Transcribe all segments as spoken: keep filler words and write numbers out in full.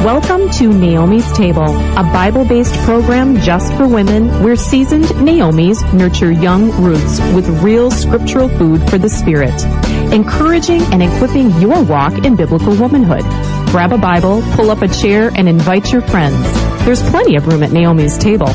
Welcome to Naomi's Table, a Bible-based program just for women where seasoned Naomis nurture young Ruths with real scriptural food for the spirit, encouraging and equipping your walk in biblical womanhood. Grab a Bible, pull up a chair, and invite your friends. There's plenty of room at Naomi's Table.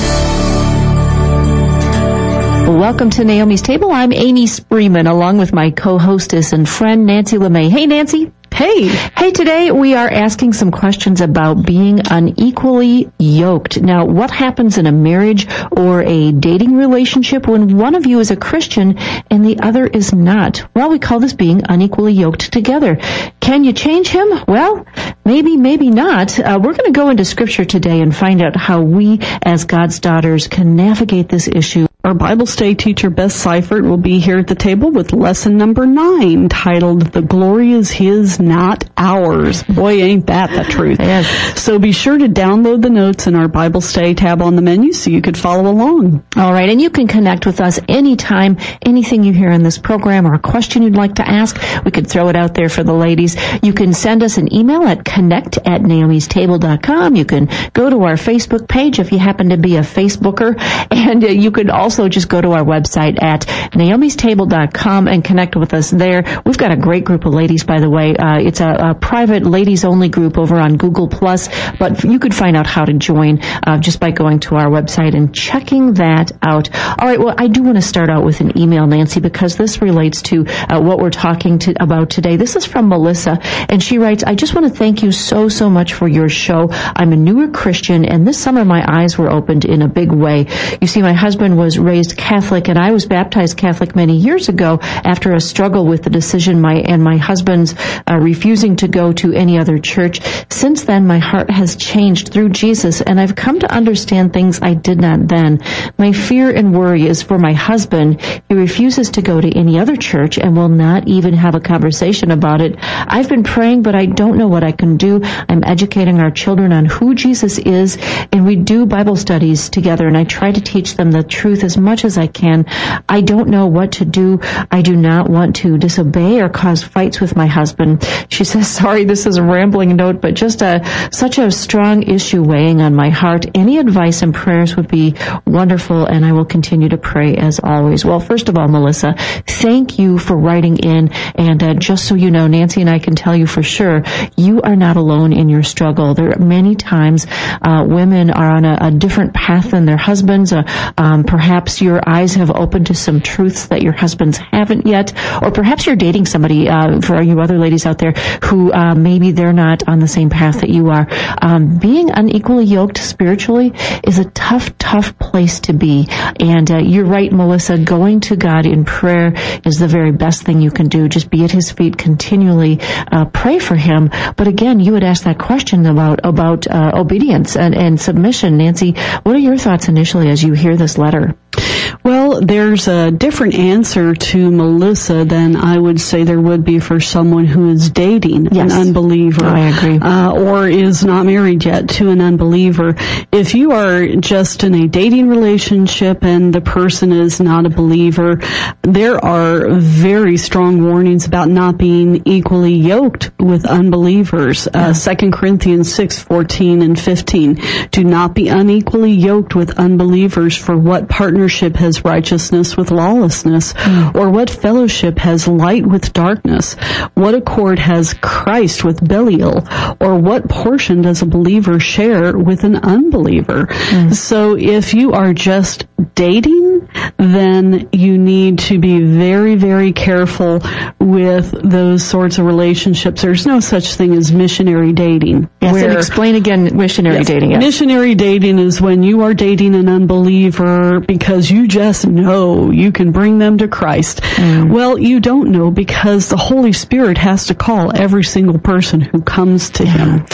Welcome to Naomi's Table. I'm Amy Spreeman, along with my co-hostess and friend, Nancy LeMay. Hey, Nancy. Hey. Hey, today we are asking some questions about being unequally yoked. Now, what happens in a marriage or a dating relationship when one of you is a Christian and the other is not? Well, we call this being unequally yoked together. Can you change him? Well, maybe, maybe not. Uh, we're going to go into Scripture today and find out how we, as God's daughters, can navigate this issue. Our Bible study teacher, Beth Seifert, will be here at the table with lesson number nine, titled, The Glory is His, Not Ours. Boy, ain't that the truth. Yes. So be sure to download the notes in our Bible study tab on the menu so you could follow along. All right, and you can connect with us anytime, anything you hear in this program or a question you'd like to ask, we could throw it out there for the ladies. You can send us an email at connect at naomis table dot com. You can go to our Facebook page if you happen to be a Facebooker, and uh, you could also Also, just go to our website at naomis table dot com and connect with us there. We've got a great group of ladies, by the way. Uh, it's a, a private ladies-only group over on Google Plus, but you could find out how to join uh, just by going to our website and checking that out. All right, well, I do want to start out with an email, Nancy, because this relates to uh, what we're talking to, about today. This is from Melissa, and she writes, I just want to thank you so, so much for your show. I'm a newer Christian, and this summer my eyes were opened in a big way. You see, my husband was raised Catholic, and I was baptized Catholic many years ago after a struggle with the decision my and my husband's uh, refusing to go to any other church. Since then, my heart has changed through Jesus, and I've come to understand things I did not then. My fear and worry is for my husband. He refuses to go to any other church and will not even have a conversation about it. I've been praying, but I don't know what I can do. I'm educating our children on who Jesus is, and we do Bible studies together, and I try to teach them the truth as much as I can. I don't know what to do. I do not want to disobey or cause fights with my husband. She says, sorry, this is a rambling note, but just a, such a strong issue weighing on my heart. Any advice and prayers would be wonderful, and I will continue to pray as always. Well, first of all, Melissa, thank you for writing in, and uh, just so you know, Nancy and I can tell you for sure, you are not alone in your struggle. There are many times uh, women are on a, a different path than their husbands. Uh, um, perhaps your eyes have opened to some truths that your husbands haven't yet, or perhaps you're dating somebody, uh, for you other ladies out there, who uh, maybe they're not on the same path that you are. Um, being unequally yoked spiritually is a tough, tough place to be. And uh, you're right, Melissa, going to God in prayer is the very best thing you can do. Just be at His feet continually, uh, pray for Him. But again, you had asked that question about about uh, obedience and, and submission. Nancy, what are your thoughts initially as you hear this letter? Well, there's a different answer to Melissa than I would say there would be for someone who is dating yes. an unbeliever. Oh, I agree. Uh, or is not married yet to an unbeliever. If you are just in a dating relationship and the person is not a believer, there are very strong warnings about not being equally yoked with unbelievers. Yeah. Uh, Second Corinthians six fourteen and fifteen. Do not be unequally yoked with unbelievers, for what partnership has righteousness with lawlessness? Mm. Or what fellowship has light with darkness? What accord has Christ with Belial? Or what portion does a believer share with an unbeliever? Mm. So if you are just dating, then you need to be very, very careful with those sorts of relationships. There's no such thing as missionary dating. Yes, where, and explain again missionary yes, dating. Yes. Missionary dating is when you are dating an unbeliever because you just know you can bring them to Christ. Mm. Well, you don't know, because the Holy Spirit has to call every single person who comes to Him.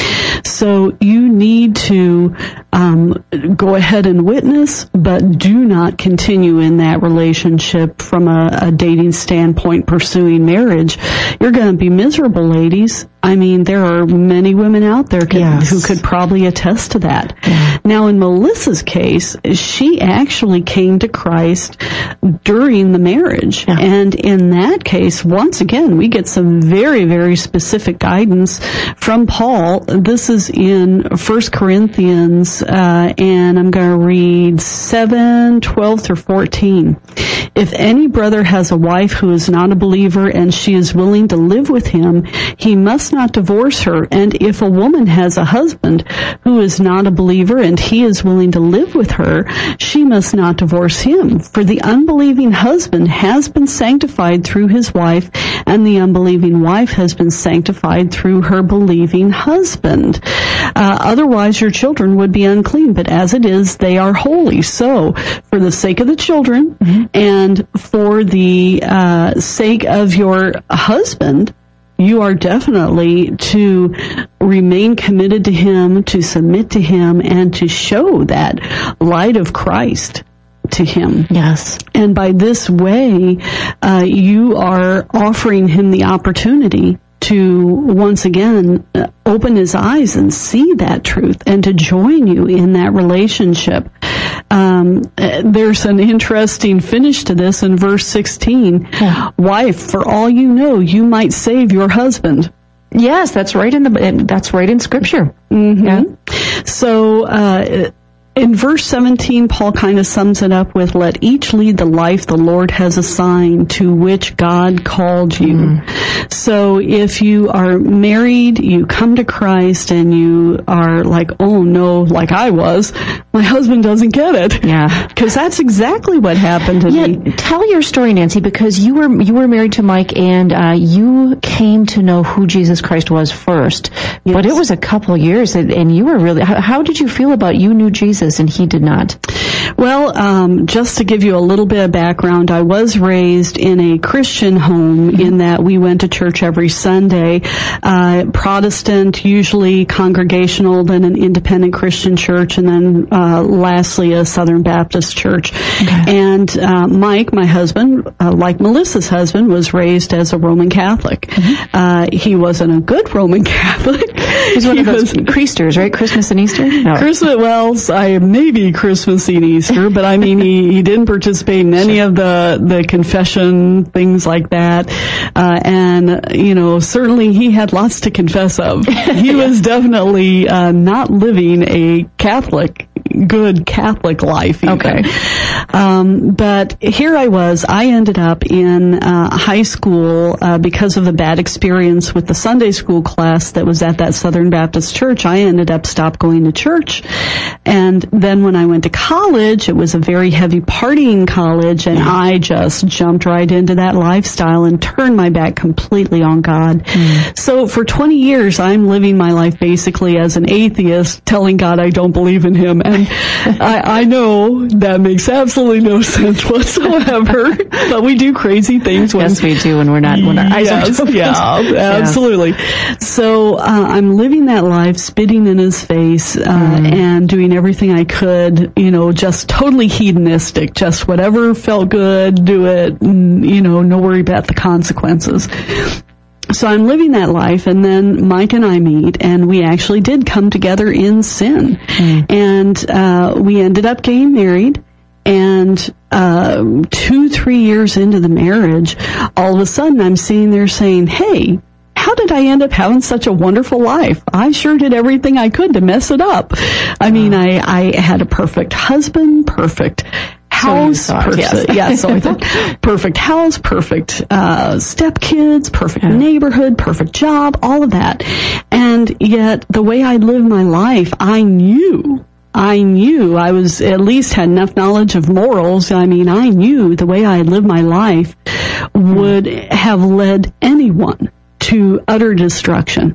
So you need to um, go ahead and witness, but do not continue in that relationship from a, a dating standpoint pursuing marriage. You're going to be miserable, ladies. I mean, there are many women out there could, Yes. who could probably attest to that. Yeah. Now, in Melissa's case, she actually came to Christ during the marriage. Yeah. And in that case, once again, we get some very, very specific guidance from Paul. This is in First Corinthians, uh, and I'm going to read seven, twelve through fourteen. If any brother has a wife who is not a believer and she is willing to live with him, he must not divorce her. And if a woman has a husband who is not a believer and he is willing to live with her, she must not divorce him. For the unbelieving husband has been sanctified through his wife, and the unbelieving wife has been sanctified through her believing husband. Uh, otherwise your children would be unclean, but as it is, they are holy. So, for the sake of the children, mm-hmm. and for the uh, sake of your husband, you are definitely to remain committed to him, to submit to him, and to show that light of Christ to him. Yes. And by this way, uh, you are offering him the opportunity to once again uh, open his eyes and see that truth and to join you in that relationship. Um, uh, there's an interesting finish to this in verse sixteen. Yeah. Wife, for all you know, you might save your husband. Yes, that's right in the that's right in Scripture. Mm-hmm. Yeah. So uh, in verse seventeen, Paul kind of sums it up with, let each lead the life the Lord has assigned to which God called you. Mm. So if you are married, you come to Christ and you are like, oh no, like I was, my husband doesn't get it. Yeah. Because that's exactly what happened to yeah, me. Tell your story, Nancy, because you were you were married to Mike and uh, you came to know who Jesus Christ was first. Yes. But it was a couple years and, and you were really, how, how did you feel about you knew Jesus and he did not? Well, um, just to give you a little bit of background, I was raised in a Christian home mm-hmm. in that we went to church every Sunday, uh, Protestant, usually congregational, then an independent Christian church, and then uh, lastly a Southern Baptist church. Okay. And uh, Mike, my husband, uh, like Melissa's husband, was raised as a Roman Catholic. Mm-hmm. Uh, he wasn't a good Roman Catholic. He's one he of those was, Christers, right? Christmas and Easter? No. Christmas, well, I maybe Christmas and Easter, but I mean, he, he didn't participate in any of the, the confession, things like that. Uh, and, you know, certainly he had lots to confess of. He was definitely uh, not living a Catholic, good Catholic life even. Okay. Um, but here I was, I ended up in uh, high school uh, because of a bad experience with the Sunday school class that was at that Southern Baptist church. I ended up stopped going to church. And then when I went to college, it was a very heavy partying college, and I just jumped right into that lifestyle and turned my back completely on God. Mm. So for twenty years, I'm living my life basically as an atheist, telling God I don't believe in him. And I, I know that makes absolutely no sense whatsoever, but we do crazy things when... Yes, we do when we're not... When our eyes yes, are yeah, absolutely. Yeah. So uh, I'm living that life, spitting in his face, uh, mm. and doing everything I could, you know, just totally hedonistic, just whatever felt good, do it, and, you know, no worry about the consequences. So I'm living that life, and then Mike and I meet, and we actually did come together in sin. Mm. And uh we ended up getting married, and uh two, three years into the marriage, all of a sudden I'm sitting there saying, hey, how did I end up having such a wonderful life? I sure did everything I could to mess it up. I mean, I, I had a perfect husband, perfect house, so thought, perfect, yes. yeah, so I thought, perfect house, perfect uh stepkids, perfect yeah. neighborhood, perfect job, all of that. And yet, the way I lived my life, I knew I knew I was at least had enough knowledge of morals. I mean, I knew the way I lived my life would have led anyone to utter destruction.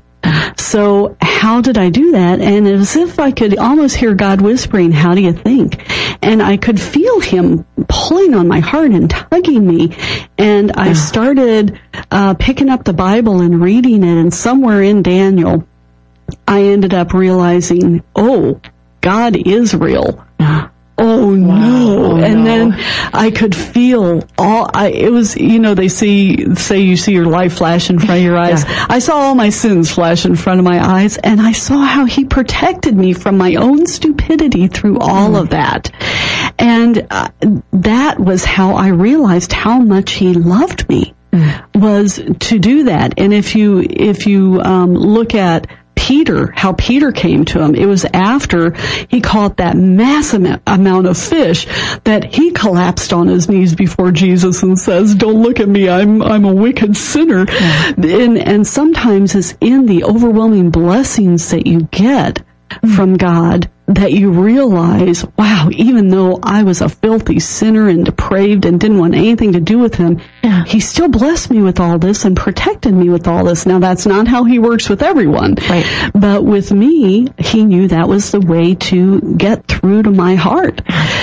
So how did I do that? And it was as if I could almost hear God whispering, how do you think? And I could feel him pulling on my heart and tugging me. And I started uh, picking up the Bible and reading it. And somewhere in Daniel, I ended up realizing, oh, God is real. oh no. Oh, and no. then I could feel all, I, it was, you know, they see, say you see your life flash in front of your eyes. Yeah. I saw all my sins flash in front of my eyes, and I saw how he protected me from my own stupidity through all mm. of that. And uh, that was how I realized how much he loved me, mm. was to do that. And if you, if you um, look at Peter, how Peter came to him, it was after he caught that massive amount of fish that he collapsed on his knees before Jesus and says, don't look at me, I'm I'm a wicked sinner. Yeah. And, and sometimes it's in the overwhelming blessings that you get from God that you realize, wow, even though I was a filthy sinner and depraved and didn't want anything to do with him, yeah. he still blessed me with all this and protected me with all this. Now, that's not how he works with everyone. Right. But with me, he knew that was the way to get through to my heart.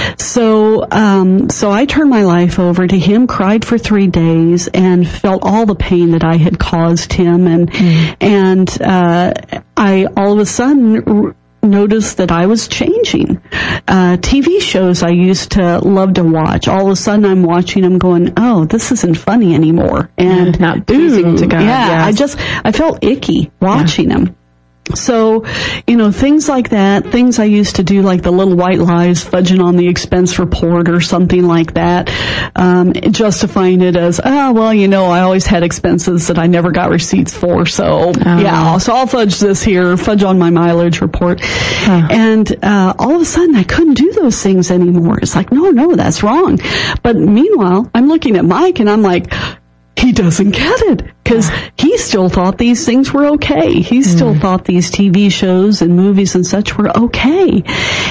So, um, so I turned my life over to him, cried for three days, and felt all the pain that I had caused him. And, mm. and, uh, I all of a sudden noticed that I was changing. Uh, T V shows I used to love to watch, all of a sudden I'm watching them going, oh, this isn't funny anymore. And not pleasing to God. Yeah, yes. I just, I felt icky watching yeah. them. So, you know, things like that, things I used to do like the little white lies, fudging on the expense report or something like that, um, justifying it as, oh, well, you know, I always had expenses that I never got receipts for, so, oh. yeah, so I'll fudge this here, fudge on my mileage report. Huh. And uh, all of a sudden, I couldn't do those things anymore. It's like, no, no, that's wrong. But meanwhile, I'm looking at Mike and I'm like, he doesn't get it, because he still thought these things were okay. He still mm. thought these T V shows and movies and such were okay.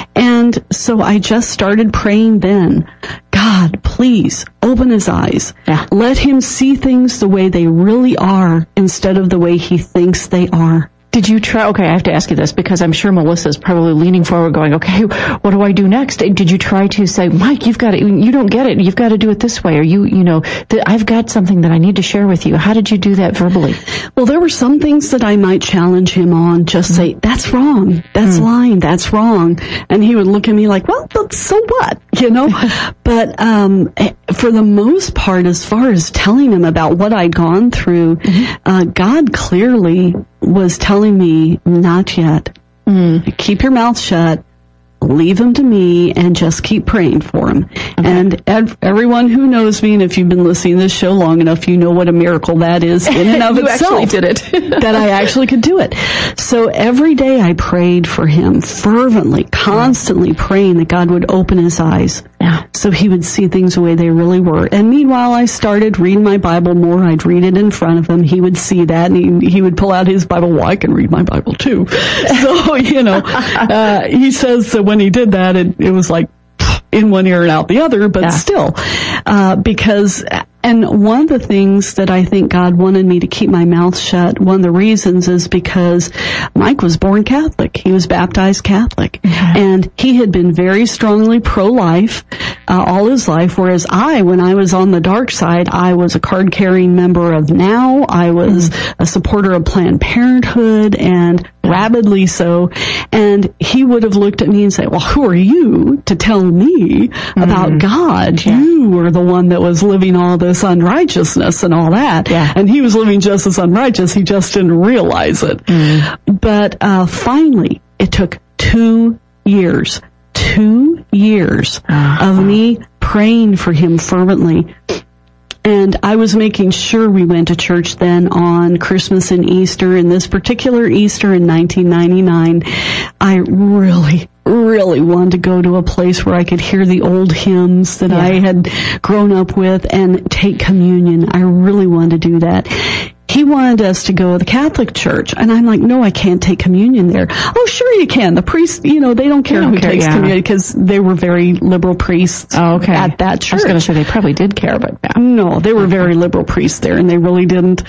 And so I just started praying then, God, please open his eyes. Yeah. Let him see things the way they really are instead of the way he thinks they are. Did you try, okay, I have to ask you this because I'm sure Melissa's probably leaning forward going, okay, what do I do next? Did you try to say, Mike, you've got to, you don't get it. You've got to do it this way. Or you, you know, th- I've got something that I need to share with you. How did you do that verbally? Well, there were some things that I might challenge him on, just say, that's wrong. That's mm. lying. That's wrong. And he would look at me like, well, so what? You know? But, um, for the most part, as far as telling him about what I'd gone through, mm-hmm. uh, God clearly was telling me, not yet. Mm. Keep your mouth shut. Leave him to me and just keep praying for him. Okay. And ev- everyone who knows me, and if you've been listening to this show long enough, you know what a miracle that is in and of you itself. You actually did it. That I actually could do it. So every day I prayed for him fervently, constantly praying that God would open his eyes. Yeah. So he would see things the way they really were. And meanwhile, I started reading my Bible more. I'd read it in front of him. He would see that, and he, he would pull out his Bible. Well, I can read my Bible too. So, you know, uh, he says that when he did that, it, it was like in one ear and out the other, but yeah. still, uh, because, and one of the things that I think God wanted me to keep my mouth shut, one of the reasons is because Mike was born Catholic. He was baptized Catholic. Mm-hmm. And he had been very strongly pro-life uh, all his life, whereas I, when I was on the dark side, I was a card-carrying member of NOW. I was mm-hmm. a supporter of Planned Parenthood, and rabidly so. And he would have looked at me and said, well, who are you to tell me mm-hmm. about God? Yeah. You were the one that was living all this unrighteousness and all that. Yeah. And he was living just as unrighteous. He just didn't realize it. Mm-hmm. But uh finally, it took two years, two years uh-huh. of me praying for him fervently. And I was making sure we went to church then on Christmas and Easter. And this particular Easter in nineteen ninety-nine, I really, really wanted to go to a place where I could hear the old hymns that yeah. I had grown up with and take communion. I really wanted to do that. He wanted us to go to the Catholic Church, and I'm like, no, I can't take communion there. Oh, sure you can. The priest, you know, they don't care they don't who care, takes yeah. communion because they were very liberal priests oh, okay. at that church. I was going to say they probably did care, but yeah. no, they were very liberal priests there, and they really didn't.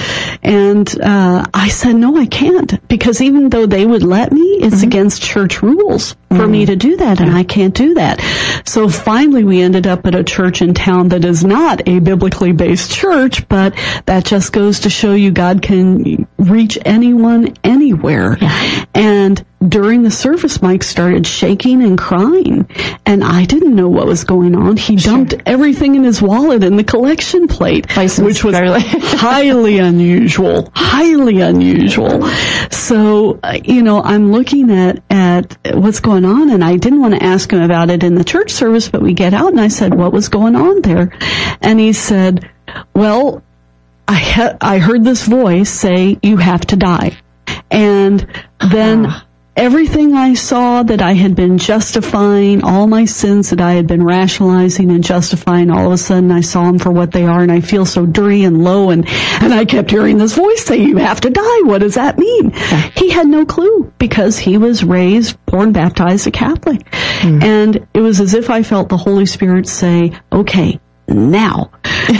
And uh I said, no, I can't, because even though they would let me, it's mm-hmm. against church rules for mm-hmm. me to do that, and I can't do that. So finally, we ended up at a church in town that is not a biblically based church, but that just goes to show you God can reach anyone anywhere. Yeah. And during the service, Mike started shaking and crying, and I didn't know what was going on. He dumped sure. everything in his wallet in the collection plate, License which was Charlie. highly unusual, highly unusual. So, uh, you know, I'm looking at, at what's going on, and I didn't want to ask him about it in the church service, but we get out, and I said, what was going on there? And he said, well, I, ha- I heard this voice say, you have to die. And then uh. everything I saw that I had been justifying, all my sins that I had been rationalizing and justifying, all of a sudden I saw them for what they are, and I feel so dirty and low, and, and I kept hearing this voice say, you have to die. What does that mean? Yeah. He had no clue, because he was raised, born, baptized a Catholic. Mm. And it was as if I felt the Holy Spirit say, okay, now.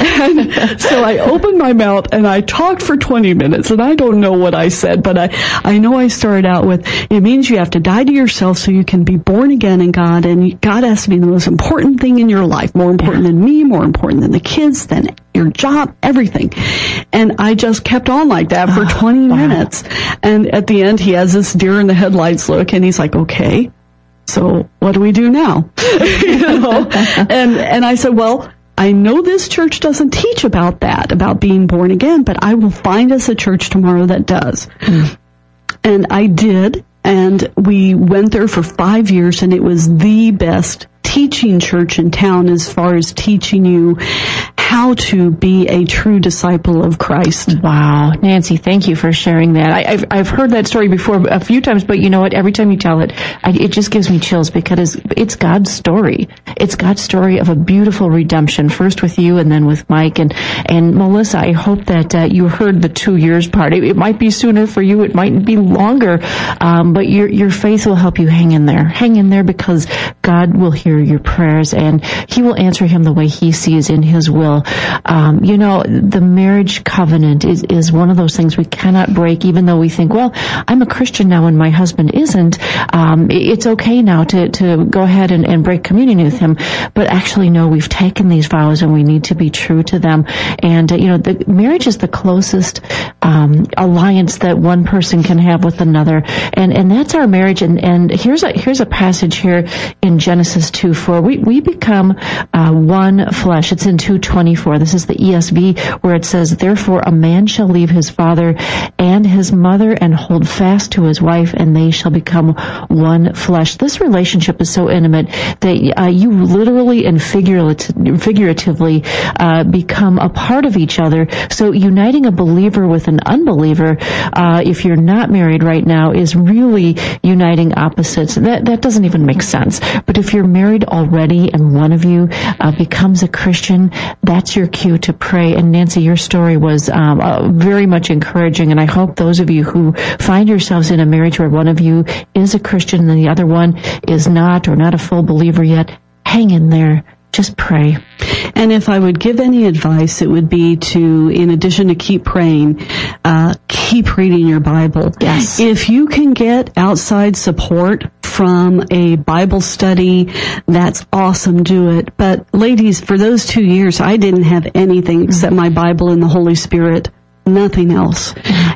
And so I opened my mouth and I talked for twenty minutes, and I don't know what I said, but I, I know I started out with, it means you have to die to yourself so you can be born again in God, and God has to be the most important thing in your life, more important than me, more important than the kids, than your job, everything. And I just kept on like that for oh, twenty wow. minutes. And at the end, he has this deer in the headlights look, and he's like, okay, so what do we do now? you know? And, and I said, well, I know this church doesn't teach about that, about being born again, but I will find us a church tomorrow that does. Mm. And I did, and we went there for five years, and it was the best teaching church in town as far as teaching you how to be a true disciple of Christ. Wow. Nancy, thank you for sharing that. I, I've, I've heard that story before a few times, but you know what? Every time you tell it, I, it just gives me chills, because it's God's story. It's God's story of a beautiful redemption, first with you and then with Mike. And, and Melissa, I hope that uh, you heard the two years part. It, it might be sooner for you. It might be longer. Um, but your, your faith will help you hang in there. Hang in there, because God will hear your prayers, and He will answer him the way He sees in His will. Um, you know, the marriage covenant is, is one of those things we cannot break, even though we think, well, I'm a Christian now and my husband isn't. Um, it's okay now to, to go ahead and, and break communion with him. But actually, no, we've taken these vows and we need to be true to them. And, uh, you know, the marriage is the closest um, alliance that one person can have with another. And, and that's our marriage. And, and here's a, here's a passage here in Genesis two four. We, we become uh, one flesh. It's in two twenty-four. This is the E S V, where it says, therefore a man shall leave his father and his mother and hold fast to his wife, and they shall become one flesh. This relationship is so intimate that uh, you literally and figurative, figuratively uh, become a part of each other. So uniting a believer with an unbeliever, uh, if you're not married right now, is really uniting opposites. That, that doesn't even make sense. But if you're married already and one of you uh, becomes a Christian, that's your cue to pray. And Nancy, your story was um, uh, very much encouraging, and I hope those of you who find yourselves in a marriage where one of you is a Christian and the other one is not, or not a full believer yet, hang in there. Just pray. And if I would give any advice, it would be to, in addition to keep praying, uh, keep reading your Bible. Yes. If you can get outside support from a Bible study, that's awesome, do it. But ladies, for those two years, I didn't have anything except my Bible and the Holy Spirit. Nothing else.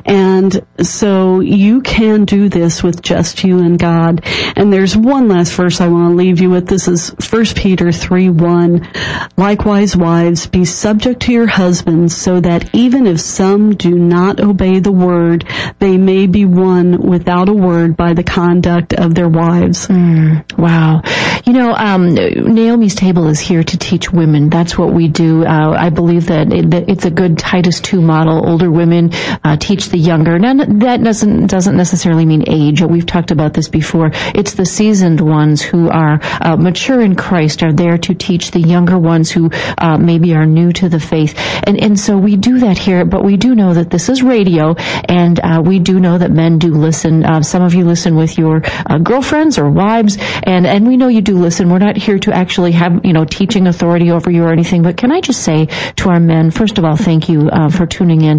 And so you can do this with just you and God. And there's one last verse I want to leave you with. This is First Peter three one. Likewise, wives, be subject to your husbands, so that even if some do not obey the word, they may be won without a word by the conduct of their wives. Mm, wow. You know, um, Naomi's Table is here to teach women. That's what we do. Uh, I believe that, it, that it's a good Titus two model. Older women uh, teach the younger. Now, that doesn't doesn't necessarily mean age. We've talked about this before. It's the seasoned ones who are uh, mature in Christ are there to teach the younger ones who uh, maybe are new to the faith. And and so we do that here, but we do know that this is radio, and uh, we do know that men do listen. Uh, some of you listen with your uh, girlfriends or wives, and, and we know you do listen. We're not here to actually have, you know, teaching authority over you or anything, but can I just say to our men, first of all, thank you uh, for tuning in.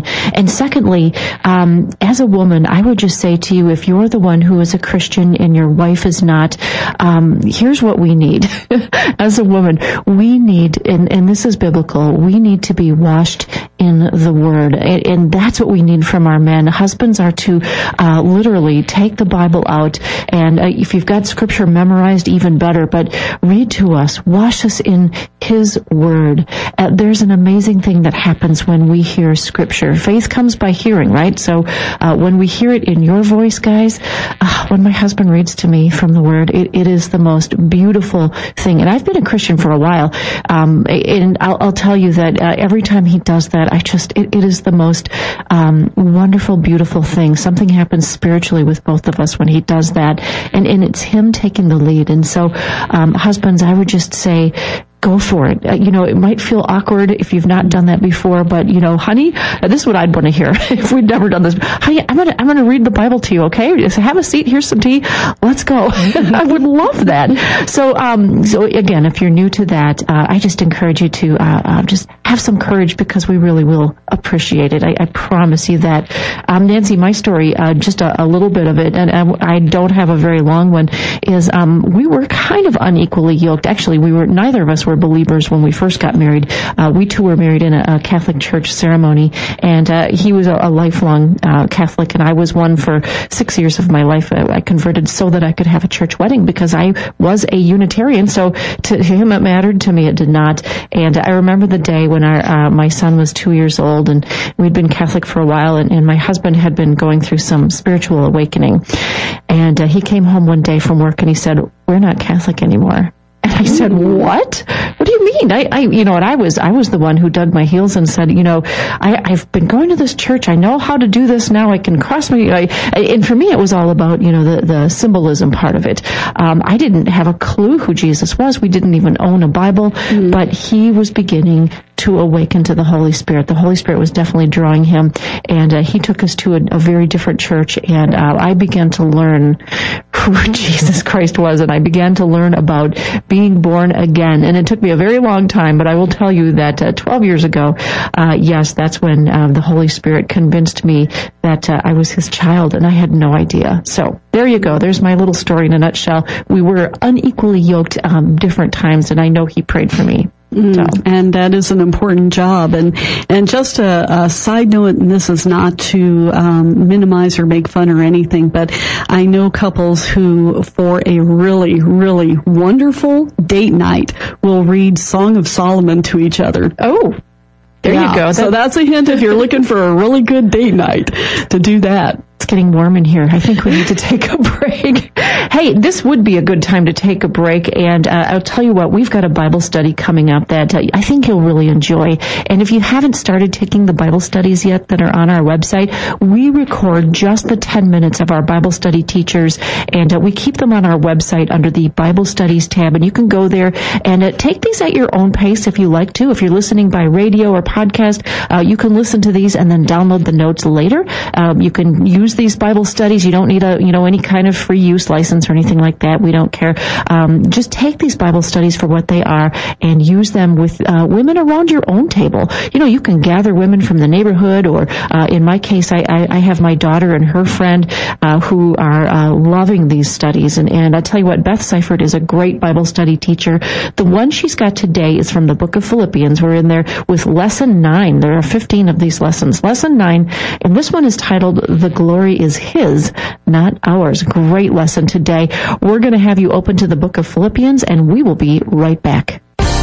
And secondly, um, as a woman, I would just say to you, if you're the one who is a Christian and your wife is not, um, here's what we need. As a woman, we need, and, and this is biblical, we need to be washed in the Word. And, and that's what we need from our men. Husbands are to uh, literally take the Bible out, and uh, if you've got Scripture memorized, even better, but read to us, wash us in His Word. Uh, there's an amazing thing that happens when we hear Scripture. Faith comes by hearing, right? So uh, when we hear it in your voice, guys, uh, when my husband reads to me from the Word, it, it is the most beautiful thing. And I've been a Christian for a while, um, and I'll, I'll tell you that uh, every time he does that, I just, it, it is the most um, wonderful, beautiful thing. Something happens spiritually with both of us when he does that, and, and it's him taking the lead. And so, um, husbands, I would just say, go for it. Uh, you know, it might feel awkward if you've not done that before, but you know, honey, uh, this is what I'd want to hear if we'd never done this. Honey, I'm gonna, I'm gonna read the Bible to you, okay? Just have a seat, here's some tea, let's go. I would love that. So, um, so again, if you're new to that, uh, I just encourage you to, uh, uh, just have some courage, because we really will appreciate it. I, I promise you that. Um, Nancy, my story, uh, just a, a little bit of it, and I, I don't have a very long one, is, um, we were kind of unequally yoked. Actually, we were, neither of us were believers when we first got married. Uh, we two were married in a, a Catholic church ceremony, and uh, he was a, a lifelong uh, Catholic, and I was one for six years of my life. I, I converted so that I could have a church wedding, because I was a Unitarian. So to him it mattered, to me it did not. And I remember the day when our uh, my son was two years old, and we'd been Catholic for a while, and, and my husband had been going through some spiritual awakening. And uh, he came home one day from work, and he said, "We're not Catholic anymore." And I said, "What? What do you mean?" I, I, you know, and I was, I was the one who dug my heels and said, you know, I, I've been going to this church. I know how to do this now. I can cross my, I, and for me, it was all about, you know, the, the symbolism part of it. Um, I didn't have a clue who Jesus was. We didn't even own a Bible, mm. but he was beginning to awaken to the Holy Spirit. The Holy Spirit was definitely drawing him, and uh, he took us to a, a very different church, and uh, I began to learn who Jesus Christ was, and I began to learn about being born again. And it took me a very long time, but I will tell you that uh, twelve years ago, uh, yes, that's when um, the Holy Spirit convinced me that uh, I was his child, and I had no idea. So there you go. There's my little story in a nutshell. We were unequally yoked um, different times, and I know he prayed for me. Mm, so. And that is an important job. And and just a, a side note, and this is not to um, minimize or make fun or anything, but I know couples who, for a really, really wonderful date night, will read Song of Solomon to each other. Oh, there yeah. you go. So that's a hint if you're looking for a really good date night to do that. It's getting warm in here. I think we need to take a break. Hey, this would be a good time to take a break, and uh, I'll tell you what, we've got a Bible study coming up that uh, I think you'll really enjoy. And if you haven't started taking the Bible studies yet that are on our website, we record just the ten minutes of our Bible study teachers, and uh, we keep them on our website under the Bible Studies tab, and you can go there and uh, take these at your own pace if you like to. If you're listening by radio or podcast, uh, you can listen to these and then download the notes later. Um, you can use these Bible studies. You don't need a, you know, any kind of free use license or anything like that. We don't care. Um, just take these Bible studies for what they are and use them with uh, women around your own table. You know, you can gather women from the neighborhood, or uh, in my case, I, I, I have my daughter and her friend uh, who are uh, loving these studies. And, and I'll tell you what, Beth Seifert is a great Bible study teacher. The one she's got today is from the book of Philippians. We're in there with lesson nine. There are fifteen of these lessons. Lesson nine, and this one is titled, "The Glory is His, Not Ours." Great lesson today. We're going to have you open to the book of Philippians, and we will be right back.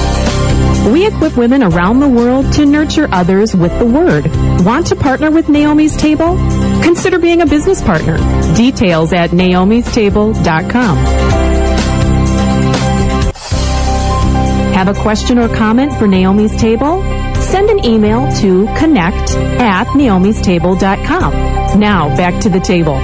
We equip women around the world to nurture others with the Word. Want to partner with Naomi's Table? Consider being a business partner. Details at naomis table dot com. Have a question or comment for Naomi's Table? Send an email to connect at naomis table dot com. Now, back to the table.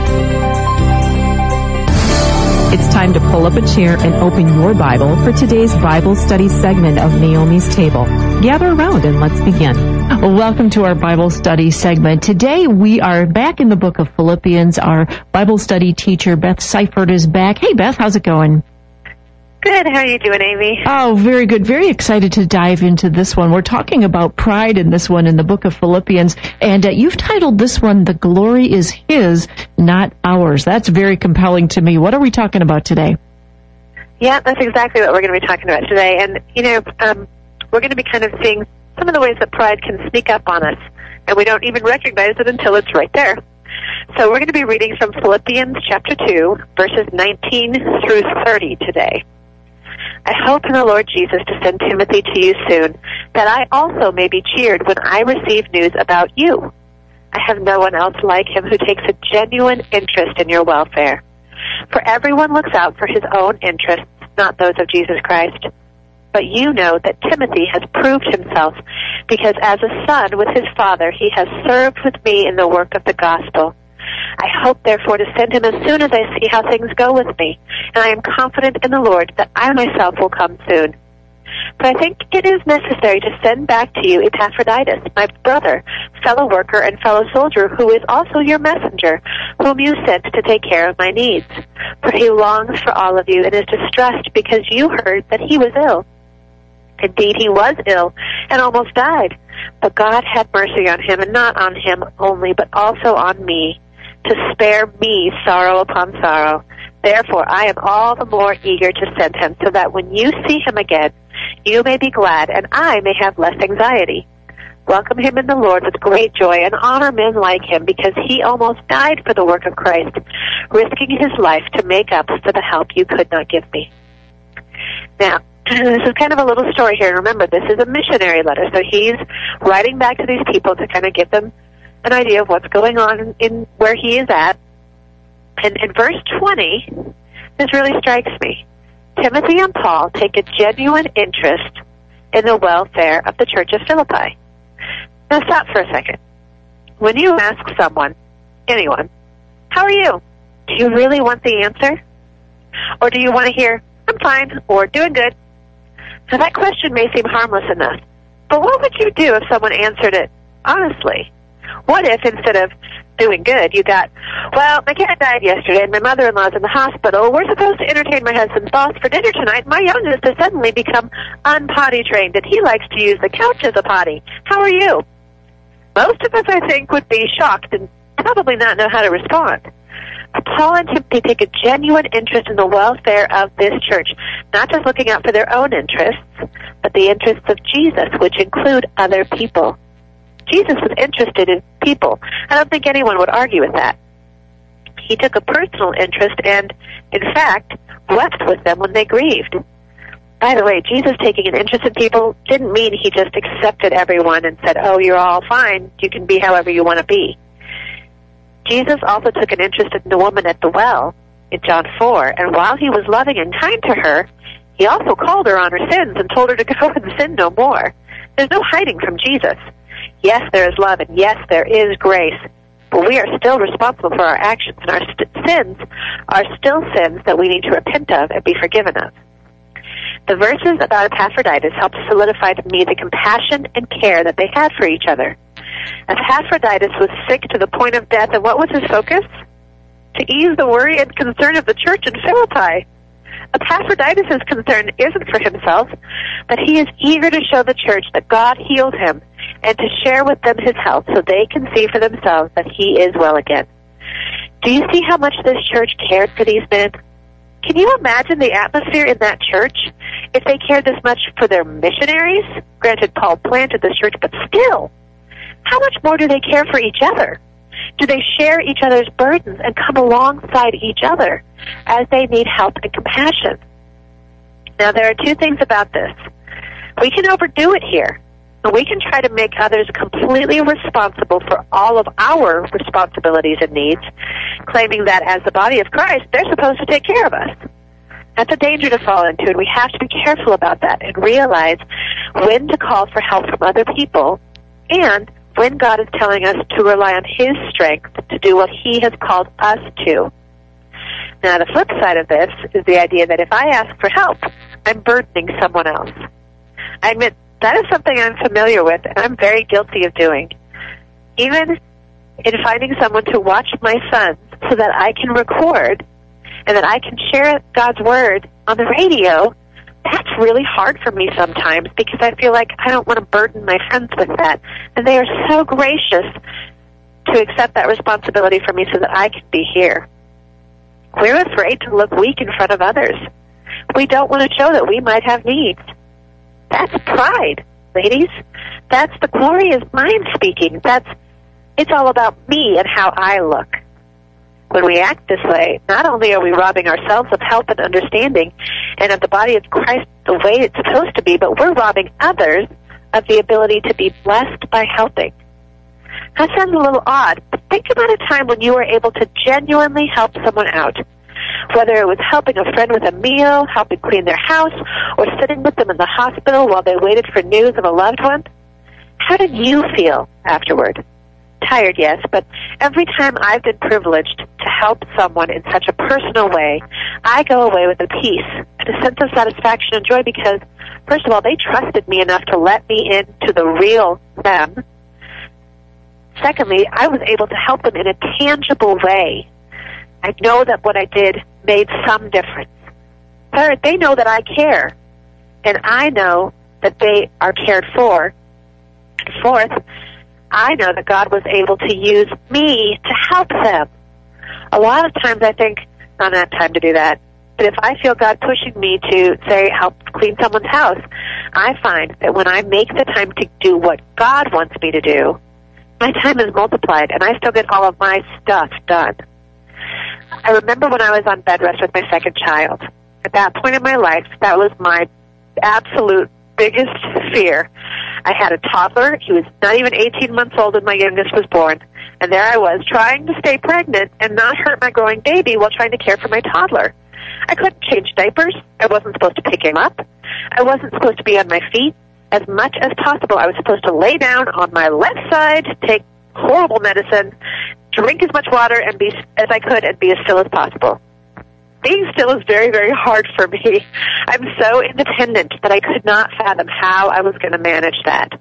It's time to pull up a chair and open your Bible for today's Bible study segment of Naomi's Table. Gather around and let's begin. Welcome to our Bible study segment. Today we are back in the book of Philippians. Our Bible study teacher, Beth Seifert, is back. Hey, Beth, how's it going? Good. How are you doing, Amy? Oh, very good. Very excited to dive into this one. We're talking about pride in this one in the book of Philippians, and uh, you've titled this one, "The Glory is His, Not Ours." That's very compelling to me. What are we talking about today? Yeah, that's exactly what we're going to be talking about today. And, you know, um, we're going to be kind of seeing some of the ways that pride can sneak up on us, and we don't even recognize it until it's right there. So we're going to be reading from Philippians chapter two, verses nineteen through thirty today. I hope in the Lord Jesus to send Timothy to you soon, that I also may be cheered when I receive news about you. I have no one else like him who takes a genuine interest in your welfare. For everyone looks out for his own interests, not those of Jesus Christ. But you know that Timothy has proved himself, because as a son with his father, he has served with me in the work of the gospel. I hope, therefore, to send him as soon as I see how things go with me, and I am confident in the Lord that I myself will come soon. But I think it is necessary to send back to you Epaphroditus, my brother, fellow worker, and fellow soldier, who is also your messenger, whom you sent to take care of my needs. For he longs for all of you and is distressed because you heard that he was ill. Indeed, he was ill and almost died. But God had mercy on him, and not on him only, but also on me, to spare me sorrow upon sorrow. Therefore, I am all the more eager to send him, so that when you see him again, you may be glad, and I may have less anxiety. Welcome him in the Lord with great joy, and honor men like him, because he almost died for the work of Christ, risking his life to make up for the help you could not give me. Now, this is kind of a little story here. Remember, this is a missionary letter, so he's writing back to these people to kind of give them an idea of what's going on in, in where he is at. And in verse twenty, this really strikes me. Timothy and Paul take a genuine interest in the welfare of the church of Philippi. Now stop for a second. When you ask someone, anyone, how are you? Do you really want the answer? Or do you want to hear, I'm fine, or doing good? Now that question may seem harmless enough, but what would you do if someone answered it honestly? What if instead of doing good, you got, well, my cat died yesterday and my mother-in-law's in the hospital. We're supposed to entertain my husband's boss for dinner tonight. My youngest has suddenly become unpotty trained and he likes to use the couch as a potty. How are you? Most of us, I think, would be shocked and probably not know how to respond. Paul and Timothy take a genuine interest in the welfare of this church, not just looking out for their own interests, but the interests of Jesus, which include other people. Jesus was interested in people. I don't think anyone would argue with that. He took a personal interest and, in fact, wept with them when they grieved. By the way, Jesus taking an interest in people didn't mean he just accepted everyone and said, oh, you're all fine, you can be however you want to be. Jesus also took an interest in the woman at the well in John four, and while he was loving and kind to her, he also called her on her sins and told her to go and sin no more. There's no hiding from Jesus. Yes, there is love, and yes, there is grace, but we are still responsible for our actions, and our st- sins are still sins that we need to repent of and be forgiven of. The verses about Epaphroditus help solidify to me the compassion and care that they had for each other. Epaphroditus was sick to the point of death, and what was his focus? To ease the worry and concern of the church in Philippi. Epaphroditus' concern isn't for himself, but he is eager to show the church that God healed him and to share with them his health so they can see for themselves that he is well again. Do you see how much this church cared for these men? Can you imagine the atmosphere in that church if they cared this much for their missionaries? Granted, Paul planted this church, but still, how much more do they care for each other? Do they share each other's burdens and come alongside each other as they need help and compassion? Now, there are two things about this. We can overdo it here. We can try to make others completely responsible for all of our responsibilities and needs, claiming that as the body of Christ, they're supposed to take care of us. That's a danger to fall into, and we have to be careful about that and realize when to call for help from other people and when God is telling us to rely on his strength to do what he has called us to. Now, the flip side of this is the idea that if I ask for help, I'm burdening someone else. I admit that is something I'm familiar with, and I'm very guilty of doing. Even in finding someone to watch my sons so that I can record, and that I can share God's Word on the radio, that's really hard for me sometimes because I feel like I don't want to burden my friends with that. And they are so gracious to accept that responsibility for me so that I can be here. We're afraid to look weak in front of others. We don't want to show that we might have needs. That's pride, ladies. That's the glorious mind speaking. That's, it's all about me and how I look. When we act this way, not only are we robbing ourselves of help and understanding and of the body of Christ the way it's supposed to be, but we're robbing others of the ability to be blessed by helping. That sounds a little odd, but think about a time when you were able to genuinely help someone out. Whether it was helping a friend with a meal, helping clean their house, or sitting with them in the hospital while they waited for news of a loved one. How did you feel afterward? Tired, yes, but every time I've been privileged to help someone in such a personal way, I go away with a peace and a sense of satisfaction and joy because, first of all, they trusted me enough to let me into the real them. Secondly, I was able to help them in a tangible way. I know that what I did made some difference. Third, they know that I care, and I know that they are cared for. And fourth, I know that God was able to use me to help them. A lot of times I think, I don't have time to do that. But if I feel God pushing me to, say, help clean someone's house, I find that when I make the time to do what God wants me to do, my time is multiplied, and I still get all of my stuff done. I remember when I was on bed rest with my second child. At that point in my life, that was my absolute biggest fear. I had a toddler. He was not even eighteen months old when my youngest was born. And there I was, trying to stay pregnant and not hurt my growing baby while trying to care for my toddler. I couldn't change diapers. I wasn't supposed to pick him up. I wasn't supposed to be on my feet. As much as possible, I was supposed to lay down on my left side, take horrible medicine, drink as much water and be as I could and be as still as possible. Being still is very, very hard for me. I'm so independent that I could not fathom how I was going to manage that.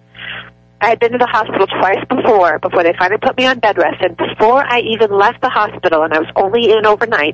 I had been to the hospital twice before, before they finally put me on bed rest, and before I even left the hospital, and I was only in overnight,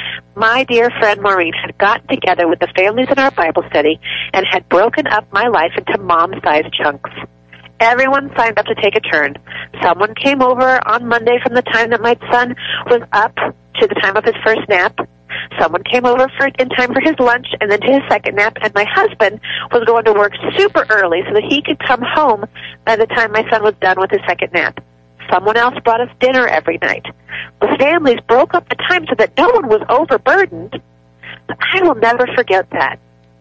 my dear friend Maureen had gotten together with the families in our Bible study and had broken up my life into mom-sized chunks. Everyone signed up to take a turn. Someone came over on Monday from the time that my son was up to the time of his first nap. Someone came over for in time for his lunch and then to his second nap, and my husband was going to work super early so that he could come home by the time my son was done with his second nap. Someone else brought us dinner every night. The families broke up the time so that no one was overburdened. But I will never forget that.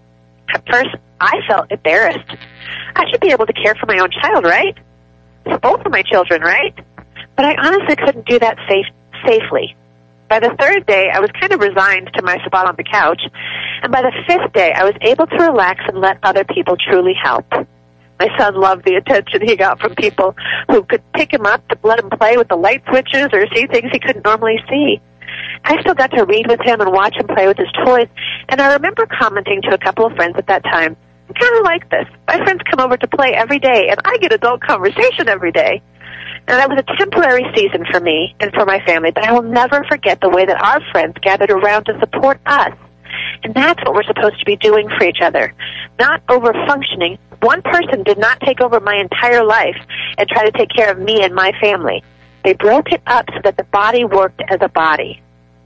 At first, I felt embarrassed. I should be able to care for my own child, right? For both of my children, right? But I honestly couldn't do that safe, safely. By the third day, I was kind of resigned to my spot on the couch, and by the fifth day, I was able to relax and let other people truly help. My son loved the attention he got from people who could pick him up to let him play with the light switches or see things he couldn't normally see. I still got to read with him and watch him play with his toys, and I remember commenting to a couple of friends at that time, I kind of like this. My friends come over to play every day, and I get adult conversation every day. And that was a temporary season for me and for my family, but I will never forget the way that our friends gathered around to support us. And that's what we're supposed to be doing for each other, not over-functioning. One person did not take over my entire life and try to take care of me and my family. They broke it up so that the body worked as a body.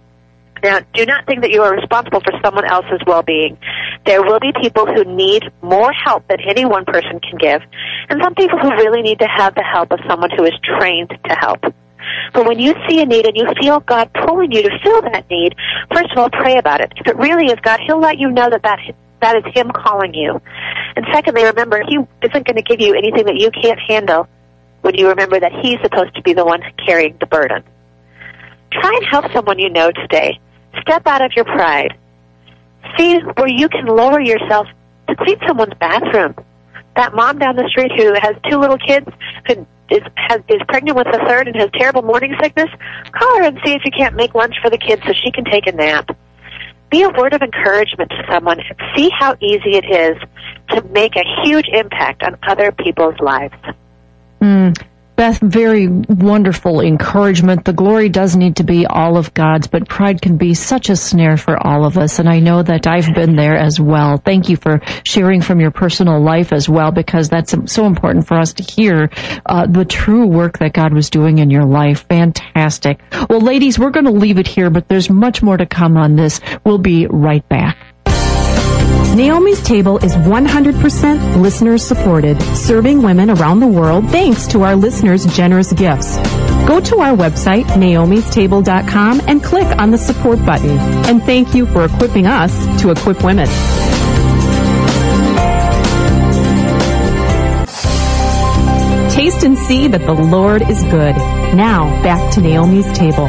Now, do not think that you are responsible for someone else's well-being. There will be people who need more help than any one person can give, and some people who really need to have the help of someone who is trained to help. But when you see a need and you feel God pulling you to fill that need, first of all, pray about it. If it really is God, He'll let you know that that, that is Him calling you. And secondly, remember, He isn't going to give you anything that you can't handle when you remember that He's supposed to be the one carrying the burden. Try and help someone you know today. Step out of your pride. See where you can lower yourself to clean someone's bathroom. That mom down the street who has two little kids, who is, has, is pregnant with a third and has terrible morning sickness, call her and see if you can't make lunch for the kids so she can take a nap. Be a word of encouragement to someone and see how easy it is to make a huge impact on other people's lives. Mm. Beth, very wonderful encouragement. The glory does need to be all of God's, but pride can be such a snare for all of us, and I know that I've been there as well. Thank you for sharing from your personal life as well, because that's so important for us to hear uh, the true work that God was doing in your life. Fantastic. Well, ladies, we're going to leave it here, but there's much more to come on this. We'll be right back. Naomi's Table is one hundred percent listener-supported, serving women around the world thanks to our listeners' generous gifts. Go to our website, naomis table dot com, and click on the support button. And thank you for equipping us to equip women. Taste and see that the Lord is good. Now, back to Naomi's Table.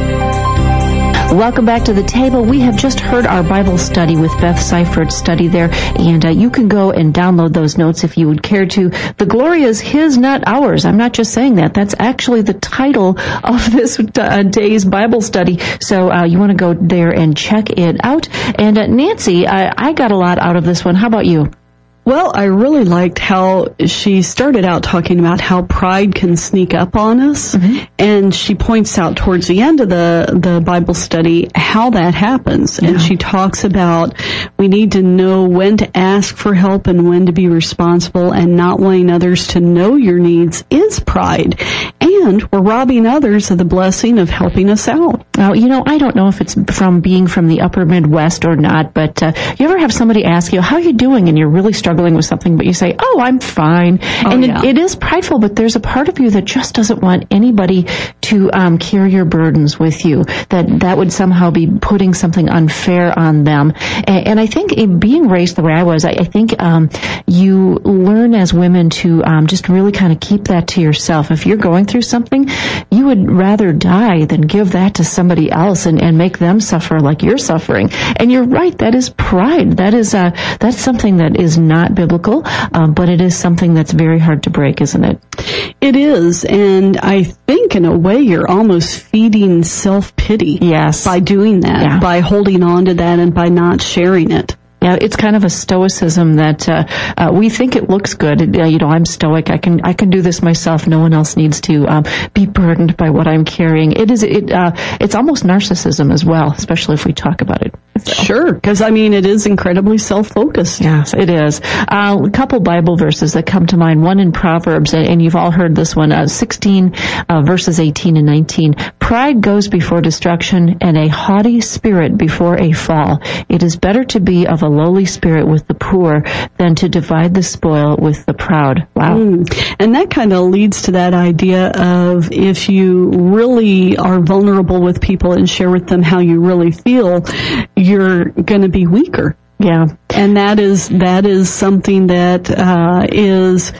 Welcome back to the table. We have just heard our Bible study with Beth Seifert study there, and uh, you can go and download those notes if you would care to. The glory is His, not ours. I'm not just saying that. That's actually the title of this uh, day's Bible study. So uh, you want to go there and check it out. And uh, Nancy, I, I got a lot out of this one. How about you? Well, I really liked how she started out talking about how pride can sneak up on us, mm-hmm. and she points out towards the end of the, the Bible study how that happens. Yeah. And she talks about we need to know when to ask for help and when to be responsible, and not wanting others to know your needs is pride. And we're robbing others of the blessing of helping us out. Now, you know, I don't know if it's from being from the upper Midwest or not, but uh, you ever have somebody ask you, how are you doing? And you're really struggling with something, but you say, oh, I'm fine. Oh, and yeah. it, it is prideful, but there's a part of you that just doesn't want anybody to um, carry your burdens with you, that that would somehow be putting something unfair on them. And, and I think in being raised the way I was, I, I think um, you learn as women to um, just really kind of keep that to yourself. If you're going through something, you would rather die than give that to somebody else and, and make them suffer like you're suffering. And you're right, that is pride. That is uh, that's something that is not biblical, um, but it is something that's very hard to break, isn't it? It is, and I think in a way you're almost feeding self-pity. Yes. By doing that, yeah. by holding on to that and by not sharing it. Yeah, it's kind of a stoicism that uh, uh, we think it looks good. Uh, you know, I'm stoic. I can I can do this myself. No one else needs to um, be burdened by what I'm carrying. It is it uh, it's almost narcissism as well, especially if we talk about it. So. Sure, because I mean it is incredibly self-focused. Yes, it is. Uh, a couple Bible verses that come to mind. One in Proverbs, and, and you've all heard this one. Uh, sixteen uh, verses eighteen and nineteen. Pride goes before destruction, and a haughty spirit before a fall. It is better to be of a lowly spirit with the poor than to divide the spoil with the proud. Wow. Mm. And that kind of leads to that idea of if you really are vulnerable with people and share with them how you really feel, you're going to be weaker. Yeah. And that is, that is something that, uh, is,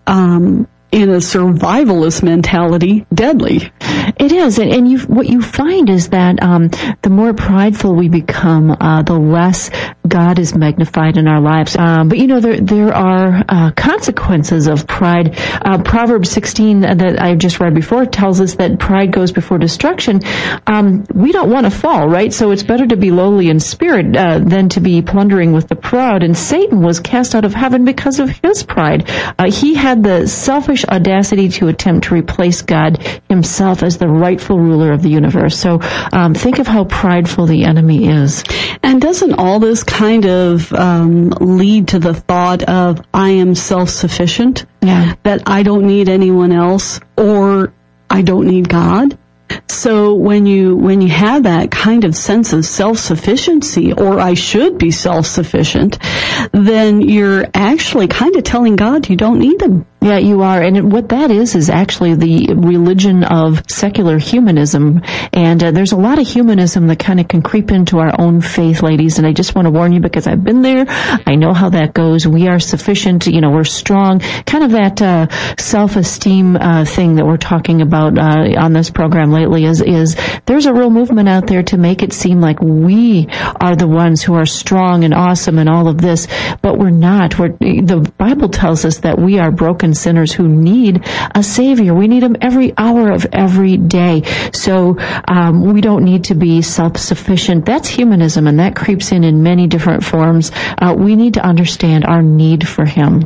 um, in a survivalist mentality, deadly. It is, and, and you, what you find is that um, the more prideful we become, uh, the less God is magnified in our lives. Um, but you know, there there are uh, consequences of pride. Uh, Proverbs sixteen that I just read before tells us that pride goes before destruction. Um, we don't want to fall, right? So it's better to be lowly in spirit uh, than to be plundering with the proud. And Satan was cast out of heaven because of his pride. Uh, he had the selfish audacity to attempt to replace God himself as the rightful ruler of the universe. So um, think of how prideful the enemy is. And doesn't all this kind of um, lead to the thought of I am self-sufficient? Yeah. That I don't need anyone else, or I don't need God? So when you when you have that kind of sense of self-sufficiency, or I should be self-sufficient, then you're actually kind of telling God you don't need him. Yeah, you are. And what that is is actually the religion of secular humanism. And uh, there's a lot of humanism that kind of can creep into our own faith, ladies. And I just want to warn you because I've been there. I know how that goes. We are sufficient. You know, we're strong. Kind of that uh, self-esteem uh, thing that we're talking about uh, on this program lately is, is there's a real movement out there to make it seem like we are the ones who are strong and awesome and all of this. But we're not. We're, the Bible tells us that we are broken sinners who need a Savior. We need him every hour of every day. So um, we don't need to be self-sufficient. That's humanism, and that creeps in in many different forms. Uh, we need to understand our need for him.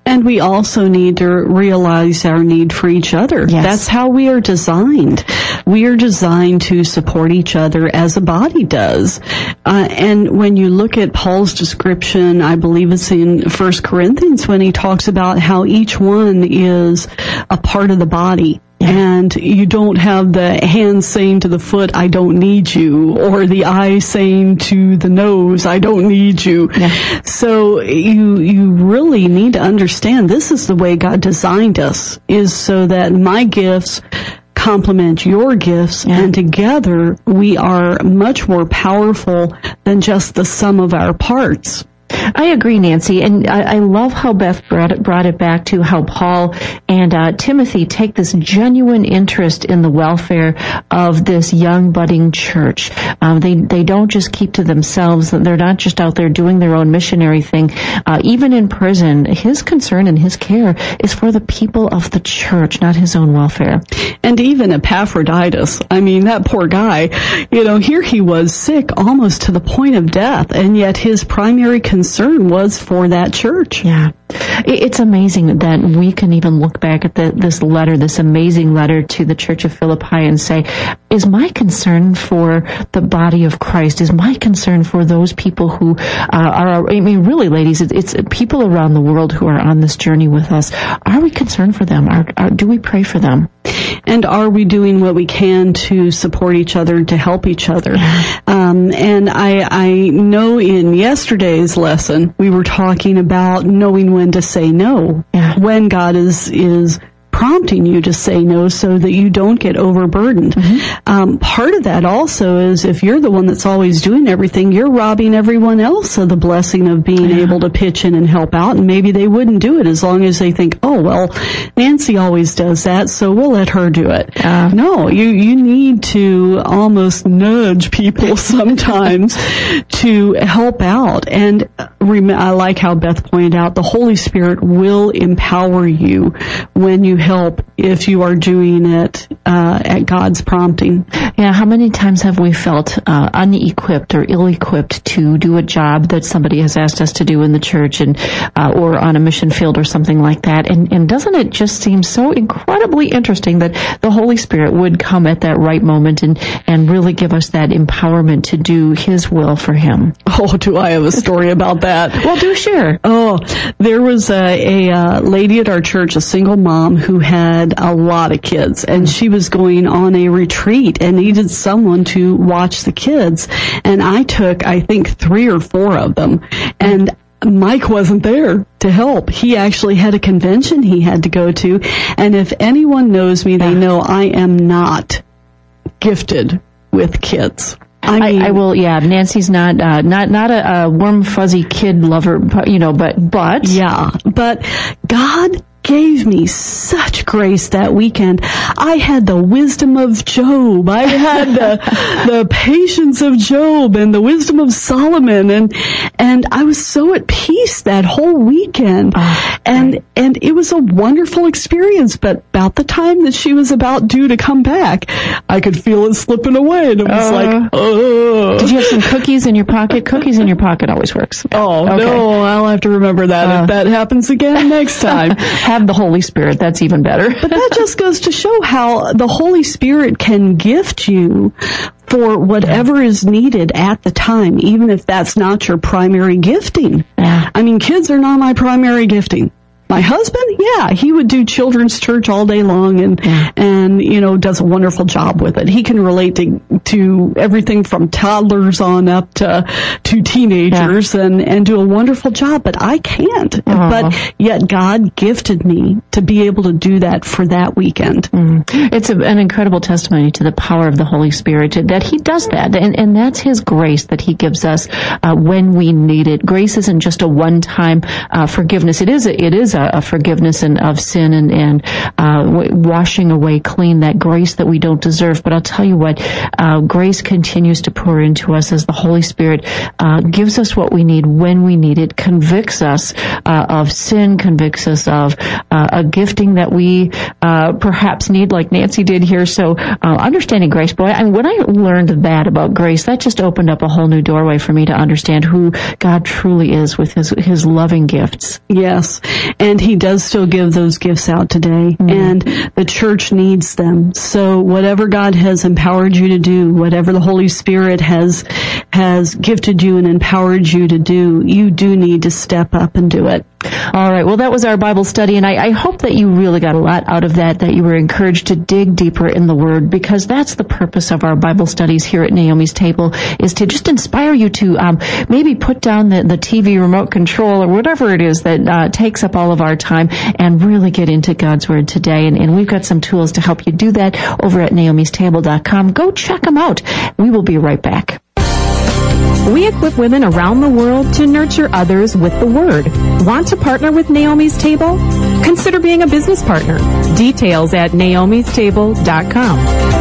And we also need to realize our need for each other. Yes. That's how we are designed. We are designed to support each other as a body does. Uh, and when you look at Paul's description, I believe it's in First Corinthians, when he talks about how each one is a part of the body. And you don't have the hand saying to the foot, I don't need you, or the eye saying to the nose, I don't need you. Yeah. So you you really need to understand this is the way God designed us, is so that my gifts complement your gifts, yeah. and together we are much more powerful than just the sum of our parts. I agree, Nancy, and I, I love how Beth brought it, brought it back to how Paul and uh, Timothy take this genuine interest in the welfare of this young budding church. Um, they they don't just keep to themselves; they're not just out there doing their own missionary thing. Uh, even in prison, his concern and his care is for the people of the church, not his own welfare. And even Epaphroditus, I mean, that poor guy, you know, here he was sick almost to the point of death, and yet his primary concern concern was for that church. Yeah. It's amazing that we can even look back at the, this letter, this amazing letter to the Church of Philippi and say, is my concern for the body of Christ, is my concern for those people who uh, are, I mean, really, ladies, it's, it's people around the world who are on this journey with us. Are we concerned for them? Are, are, do we pray for them? And are we doing what we can to support each other, to help each other? Yeah. Um, and I, I know in yesterday's lesson, we were talking about knowing when to say no, yeah. when God is, is prompting you to say no so that you don't get overburdened. Mm-hmm. Um, part of that also is if you're the one that's always doing everything, you're robbing everyone else of the blessing of being yeah. able to pitch in and help out, and maybe they wouldn't do it as long as they think, oh, well, Nancy always does that, so we'll let her do it. Uh, no, you, you need to almost nudge people sometimes to help out. And rem- I like how Beth pointed out, the Holy Spirit will empower you when you help if you are doing it uh, at God's prompting. Yeah, how many times have we felt uh, unequipped or ill-equipped to do a job that somebody has asked us to do in the church, and uh, or on a mission field or something like that? And, and doesn't it just seem so incredibly interesting that the Holy Spirit would come at that right moment and, and really give us that empowerment to do His will for Him? Oh, do I have a story about that? Well, do share. Oh, there was a, a uh, lady at our church, a single mom, who had a lot of kids, and she was going on a retreat and needed someone to watch the kids. And I took, I think, three or four of them. And Mike wasn't there to help. He actually had a convention he had to go to. And if anyone knows me, they know I am not gifted with kids. I, mean, I, I will, yeah, Nancy's not, uh, not, not a, a warm, fuzzy kid lover, you know, but, but. Yeah, but God gave me such grace that weekend. I had the wisdom of Job. I had the, the patience of Job and the wisdom of Solomon, and and I was so at peace that whole weekend. Oh, and right. and it was a wonderful experience, but about the time that she was about due to come back, I could feel it slipping away, and it was uh, like, oh. Did you have some cookies in your pocket? Cookies in your pocket always works. Oh, okay. No, I'll have to remember that uh, if that happens again next time. Have the Holy Spirit. That's even better. But that just goes to show how the Holy Spirit can gift you for whatever is needed at the time, even if that's not your primary gifting. Yeah. I mean, kids are not my primary gifting. My husband, yeah, he would do children's church all day long and, yeah. and, you know, does a wonderful job with it. He can relate to, to everything from toddlers on up to, to teenagers yeah. and, and do a wonderful job, but I can't. Aww. But yet God gifted me to be able to do that for that weekend. Mm. It's a, an incredible testimony to the power of the Holy Spirit that He does that. And, and that's His grace that He gives us, uh, when we need it. Grace isn't just a one-time, uh, forgiveness. It is a, it is a, a forgiveness and of sin and, and uh, w- washing away clean that grace that we don't deserve. But I'll tell you what, uh, grace continues to pour into us as the Holy Spirit uh, gives us what we need when we need it, convicts us uh, of sin, convicts us of uh, a gifting that we uh, perhaps need, like Nancy did here. So uh, understanding grace, boy, I mean, when I learned that about grace, that just opened up a whole new doorway for me to understand who God truly is with His His loving gifts. Yes. And And he does still give those gifts out today. Mm-hmm. And the church needs them. So whatever God has empowered you to do, whatever the Holy Spirit has has gifted you and empowered you to do, you do need to step up and do it. All right. Well, that was our Bible study, and I, I hope that you really got a lot out of that, that you were encouraged to dig deeper in the Word, because that's the purpose of our Bible studies here at Naomi's Table, is to just inspire you to um, maybe put down the, the T V remote control or whatever it is that uh, takes up all of our time and really get into God's Word today. And, and we've got some tools to help you do that over at naomis table dot com. Go check them out. We will be right back. We equip women around the world to nurture others with the Word. Want to partner with Naomi's Table? Consider being a business partner. Details at naomis table dot com.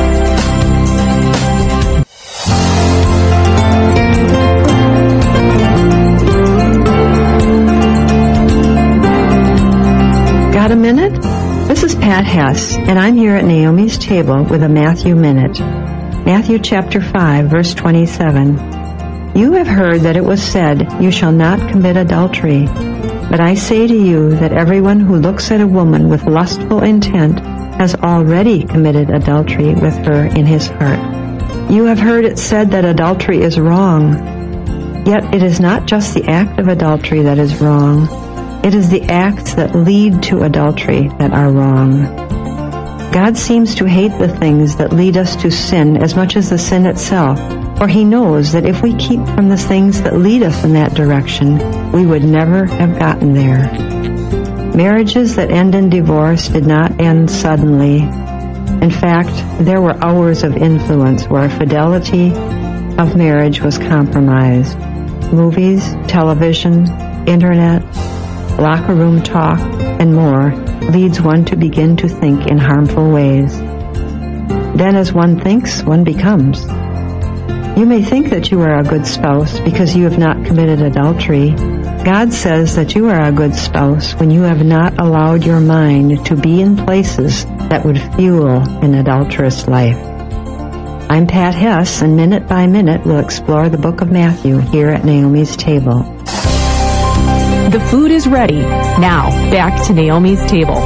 Got a minute? This is Pat Hess, and I'm here at Naomi's Table with a Matthew Minute. Matthew chapter five, verse twenty-seven. You have heard that it was said, you shall not commit adultery. But I say to you that everyone who looks at a woman with lustful intent has already committed adultery with her in his heart. You have heard it said that adultery is wrong. Yet it is not just the act of adultery that is wrong. It is the acts that lead to adultery that are wrong. God seems to hate the things that lead us to sin as much as the sin itself, for he knows that if we keep from the things that lead us in that direction, we would never have gotten there. Marriages that end in divorce did not end suddenly. In fact, there were hours of influence where fidelity of marriage was compromised. Movies, television, internet, locker room talk, and more leads one to begin to think in harmful ways. Then as one thinks, one becomes. You may think that you are a good spouse because you have not committed adultery. God says that you are a good spouse when you have not allowed your mind to be in places that would fuel an adulterous life. I'm Pat Hess, and minute by minute we'll explore the book of Matthew here at Naomi's Table. The food is ready. Now, back to Naomi's Table.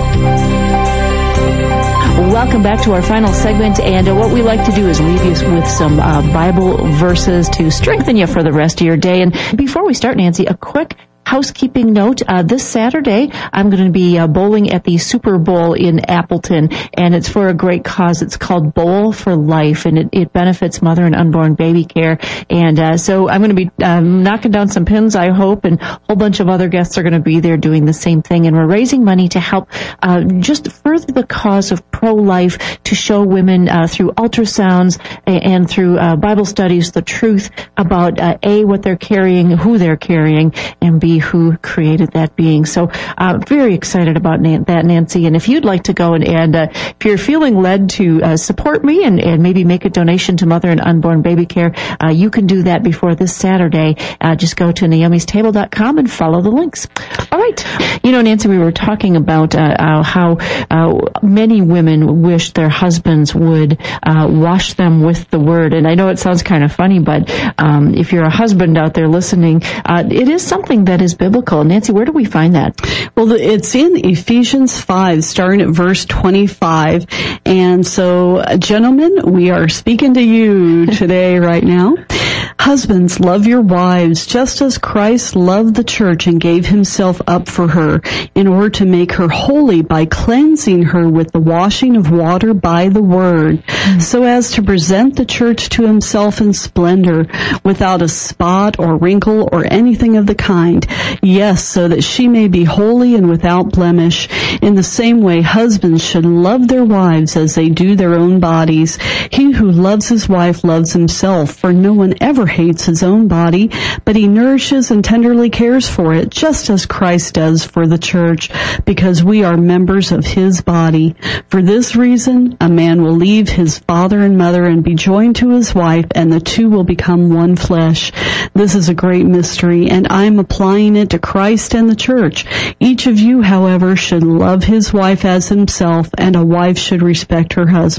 Welcome back to our final segment, and uh, what we like to do is leave you with some uh, Bible verses to strengthen you for the rest of your day. And before we start, Nancy, a quick housekeeping note. Uh, this Saturday, I'm going to be uh, bowling at the Super Bowl in Appleton, and it's for a great cause. It's called Bowl for Life, and it, it benefits mother and unborn baby care. And uh, so I'm going to be um, knocking down some pins, I hope, and a whole bunch of other guests are going to be there doing the same thing. And we're raising money to help uh, just further the cause of pro-life, to show women uh, through ultrasounds and through uh, Bible studies the truth about, uh, A, what they're carrying, who they're carrying, and B, who created that being. So uh, very excited about Nan- that, Nancy. And if you'd like to go and, and uh, if you're feeling led to uh, support me and, and maybe make a donation to Mother and Unborn Baby Care, uh, you can do that before this Saturday. Uh, just go to naomis table dot com and follow the links. All right. You know, Nancy, we were talking about uh, uh, how uh, many women wish their husbands would uh, wash them with the Word. And I know it sounds kind of funny, but um, if you're a husband out there listening, uh, it is something that is biblical. Nancy, where do we find that? Well, it's in Ephesians five, starting at verse twenty-five. And so, gentlemen, we are speaking to you today, right now. Husbands, love your wives, just as Christ loved the church and gave himself up for her, in order to make her holy by cleansing her with the washing of water by the word, mm-hmm. so as to present the church to himself in splendor, without a spot or wrinkle or anything of the kind. Yes, so that she may be holy and without blemish. In the same way, husbands should love their wives as they do their own bodies. He who loves his wife loves himself, for no one ever hates his own body, but he nourishes and tenderly cares for it, just as Christ does for the church, because we are members of his body. For this reason, a man will leave his father and mother and be joined to his wife, and the two will become one flesh. This is a great mystery, and I'm applying it to Christ and the church. Each of you, however, should love his wife as himself, and a wife should respect her husband.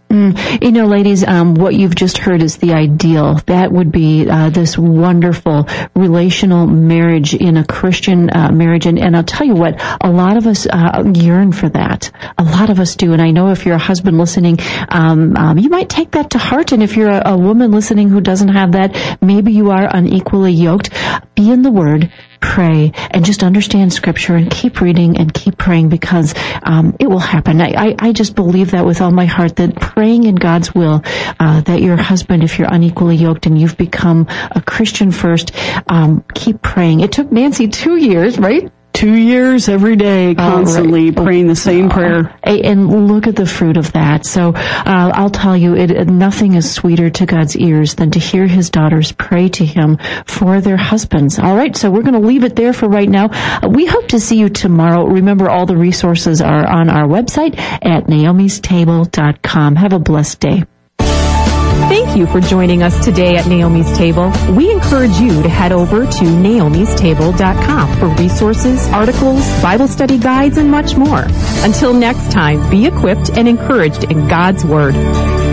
Mm, you know, ladies, um, what you've just heard is the ideal. That would be uh, this wonderful relational marriage in a Christian uh, marriage. And, and I'll tell you what, a lot of us uh, yearn for that. A lot of us do. And I know if you're a husband listening, um, um, you might take that to heart. And if you're a, a woman listening who doesn't have that, maybe you are unequally yoked. Be in the Word. Pray and just understand Scripture and keep reading and keep praying, because um, it will happen. I, I, I just believe that with all my heart, that praying in God's will, uh, that your husband, if you're unequally yoked and you've become a Christian first, um, keep praying. It took Nancy two years, right? Two years every day, constantly oh, right. praying the same prayer. And look at the fruit of that. So uh, I'll tell you, it, nothing is sweeter to God's ears than to hear His daughters pray to Him for their husbands. All right, so we're going to leave it there for right now. Uh, we hope to see you tomorrow. Remember, all the resources are on our website at naomis table dot com. Have a blessed day. Thank you for joining us today at Naomi's Table. We encourage you to head over to naomis table dot com for resources, articles, Bible study guides, and much more. Until next time, be equipped and encouraged in God's Word.